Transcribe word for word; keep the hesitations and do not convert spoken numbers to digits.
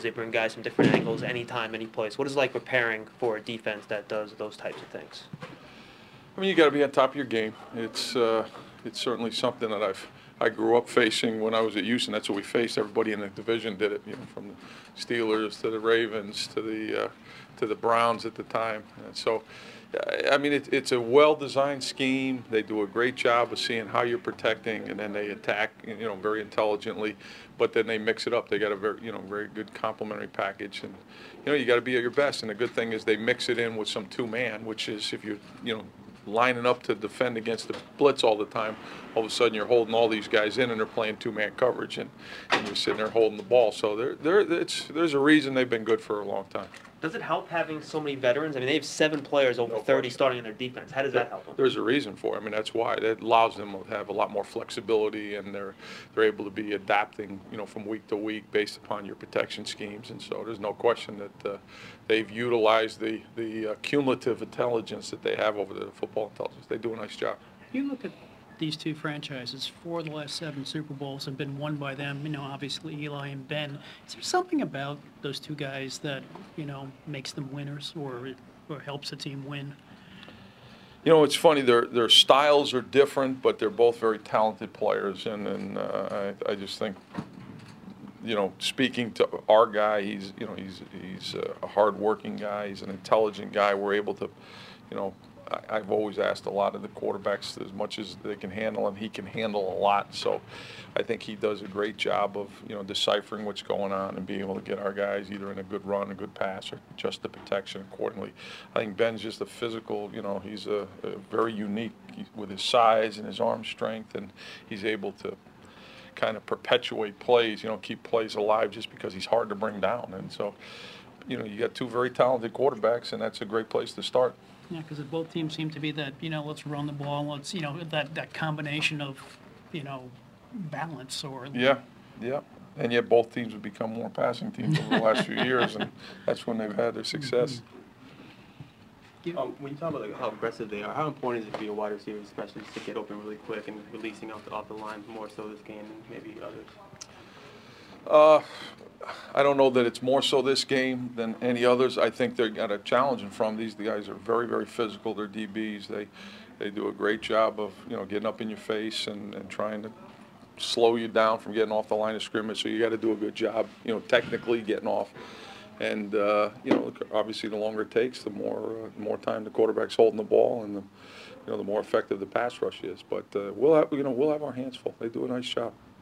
They bring guys from different angles, anytime, any place. What is it like preparing for a defense that does those types of things? I mean, you got to be on top of your game. It's uh, it's certainly something that I've I grew up facing when I was at Houston. That's what we faced. Everybody in the division did it. You know, from the Steelers to the Ravens to the uh, to the Browns at the time. And so, I mean, it, it's a well-designed scheme. They do a great job of seeing how you're protecting, and then they attack, you know, very intelligently. But then they mix it up. They got a very, you know, very good complementary package, and you know, you got to be at your best. And the good thing is they mix it in with some two-man, which is if you, you know, lining up to defend against the blitz all the time, all of a sudden you're holding all these guys in and they're playing two-man coverage, and, and you're sitting there holding the ball. So there, there, it's there's a reason they've been good for a long time. Does it help having so many veterans? I mean, they have seven players over No thirty question. starting in their defense. How does that help them? There's a reason for it. I mean, that's why. It allows them to have a lot more flexibility, and they're they're able to be adapting, you know, from week to week based upon your protection schemes. And so there's no question that uh, they've utilized the the uh, cumulative intelligence that they have over the football intelligence. They do a nice job. You look at these two franchises, four of the last seven Super Bowls have been won by them, you know, obviously Eli and Ben. Is there something about those two guys that, you know, makes them winners or, or helps a team win? You know, it's funny, their their styles are different, but they're both very talented players, and, and uh, I, I just think, you know, speaking to our guy, he's, you know, he's, he's a hard-working guy, he's an intelligent guy. We're able to, you know, I've always asked a lot of the quarterbacks as much as they can handle, and he can handle a lot. So I think he does a great job of, you know, deciphering what's going on and being able to get our guys either in a good run, a good pass, or just the protection accordingly. I think Ben's just a physical, you know, he's a, a very unique with his size and his arm strength, and he's able to kind of perpetuate plays, you know, keep plays alive just because he's hard to bring down. And so, you know, you got two very talented quarterbacks, and that's a great place to start. Yeah, because both teams seem to be that, you know, let's run the ball, let's, you know, that, that combination of, you know, balance or. Yeah, yeah. And yet both teams have become more passing teams over the last few years, and that's when they've had their success. Um, when you talk about like, how aggressive they are, how important is it for your wide receivers, especially just to get open really quick and releasing off the, off the line more so this game than maybe others? Uh, I don't know that it's more so this game than any others. I think they've got a challenge in front of these. The guys are very, very physical. They're D Bs. They they do a great job of, you know, getting up in your face and, and trying to slow you down from getting off the line of scrimmage. So you got to do a good job, you know, technically getting off. And uh, you know, obviously, the longer it takes, the more uh, the more time the quarterback's holding the ball, and the, you know, the more effective the pass rush is. But uh, we'll have, you know, we'll have our hands full. They do a nice job.